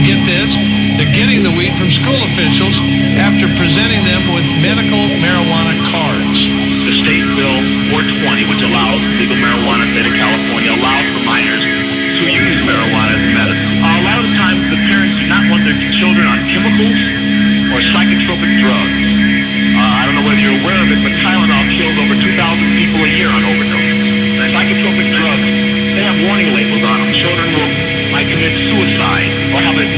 get this, they're getting the weed from school officials after presenting them with medical marijuana cards. The state bill 420, which allows legal marijuana in the state of California, allows for minors to use marijuana as medicine. A lot of the times the parents do not want their children on chemicals or psychotropic drugs. I don't know whether you're aware of it, but Tylenol kills over 2,000 people a year on overdose. And psychotropic drugs, they have warning labels on them. Children might commit suicide or have a